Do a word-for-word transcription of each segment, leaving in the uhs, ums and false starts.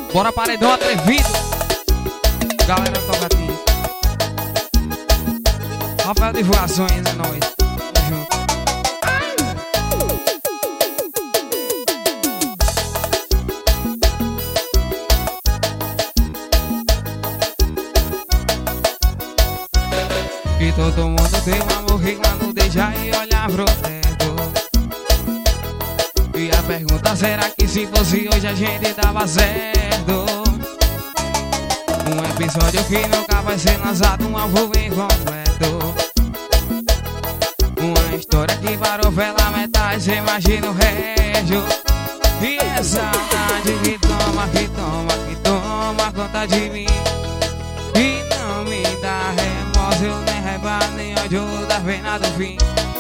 Bora paredão atrevido. Galera toca aqui. Rafael Divulgações, é nóis. Tamo junto. E todo mundo tem um amor que quando deixa e olha pro teto. E a pergunta, será que se fosse hoje a gente dava certo? Um episódio que nunca vai ser lançado, um álbum incompleto. Uma história que parou pela metade, cê imagina o resto. E essa saudade que toma, que toma, que toma conta de mim. E não me dá remorso, nem raiva, nem ódio da pena do fim.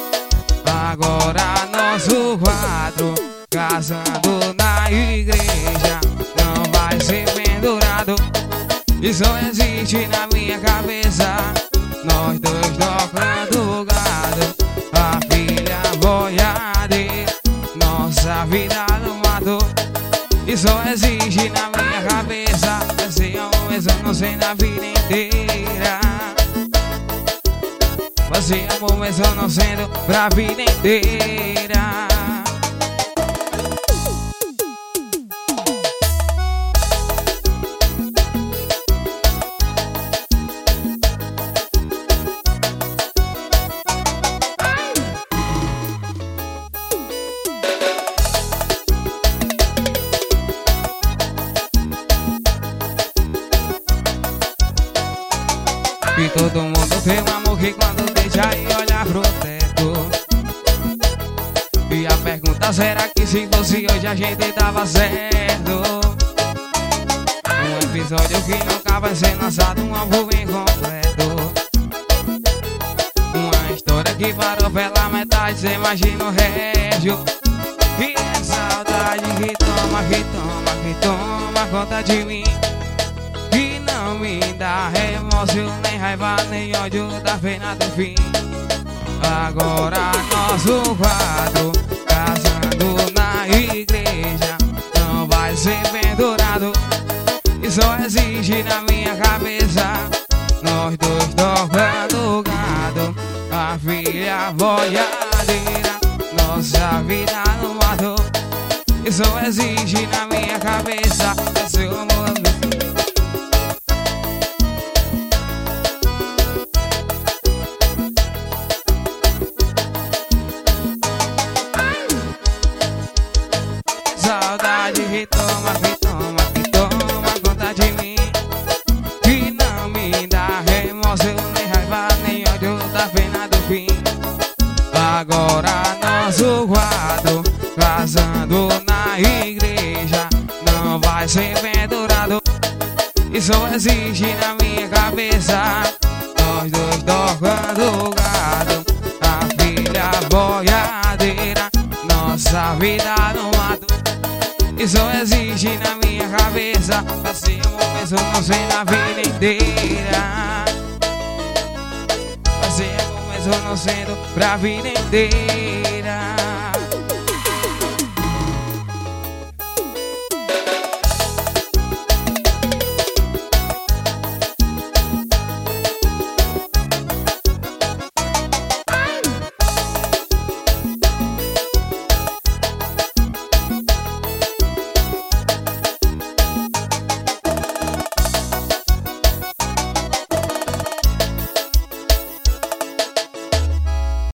Agora nosso quadro, casando na igreja, não vai ser pendurado. E só existe na minha cabeça, nós dois tocando gado, a filha boiadeira, nossa vida no mato. E só existe na minha cabeça, esse é um mês eu não sei na vida inteira. Você amor, mas eu não sendo pra vida inteira. E todo mundo tem um amor que quando deixa e olha pro teto. E a pergunta, será que se fosse hoje a gente dava certo? Um episódio que nunca vai ser lançado, um álbum incompleto. Uma história que parou pela metade, cê imagina o resto. E é saudade que toma, que toma, que toma conta de mim. E não me dá remorso, nem raiva, nem ódio da pena do fim. Agora nosso quadro, casando na igreja, não vai ser pendurado. E só existe na minha cabeça, nós dois tocando gado, a filha boiadeira, nossa vida no mato. E só existe na minha cabeça, esse amor. Saudade que toma, que toma, que toma conta de mim. Que não me dá remorso, nem raiva, nem ódio da pena do fim. Agora nosso quadro, casando na igreja, não vai ser pendurado. E só existe na minha cabeça, nós dois tocando gado, a filha boiadeira, nossa vida no mato. E só existe na minha cabeça, assim amor, mas eu não sei na vida inteira. Assim amor, mas eu não sendo pra vida inteira.